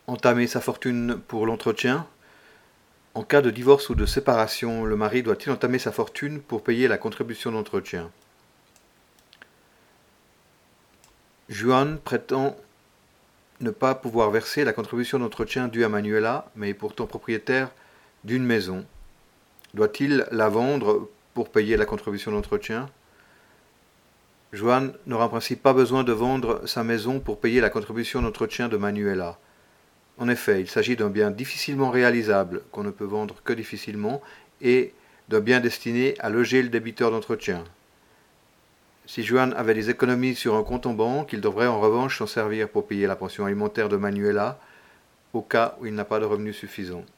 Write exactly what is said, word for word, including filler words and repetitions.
entamer sa fortune pour l'entretien? En cas de divorce ou de séparation, le mari doit-il entamer sa fortune pour payer la contribution d'entretien? Juan prétend ne pas pouvoir verser la contribution d'entretien due à Manuela, mais est pourtant propriétaire d'une maison. Doit-il la vendre pour payer la contribution d'entretien? Juan n'aura en principe pas besoin de vendre sa maison pour payer la contribution d'entretien de Manuela. En effet, il s'agit d'un bien difficilement réalisable, qu'on ne peut vendre que difficilement, et d'un bien destiné à loger le débiteur d'entretien. Si Juan avait des économies sur un compte en banque, il devrait en revanche s'en servir pour payer la pension alimentaire de Manuela, au cas où il n'a pas de revenus suffisants.